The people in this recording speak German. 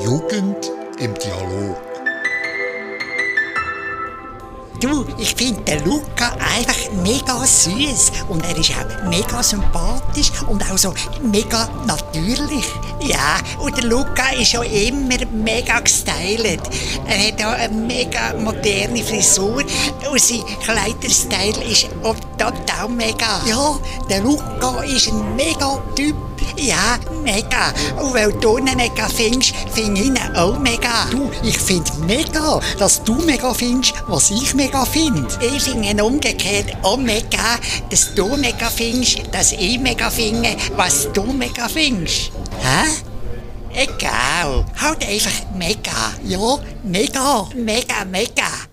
Jugend im Dialog. Du, ich finde den Luca einfach mega süß und er ist auch mega sympathisch und auch so mega natürlich. Ja, und der Luca ist schon immer mega gestylt. Er hat auch eine mega moderne Frisur und sein Kleiderstyle ist auch total mega. Ja, der Luca ist ein mega Typ. Ja, mega. Und weil du ihn mega findest, finde ich ihn auch mega. Du, ich finde mega, dass du mega findest, was ich mega finde. Ich finde ihn umgekehrt auch mega, dass du mega findest, dass ich mega finde, was du mega findest. Hä? Egal. Halt einfach mega. Ja, mega. Mega, mega.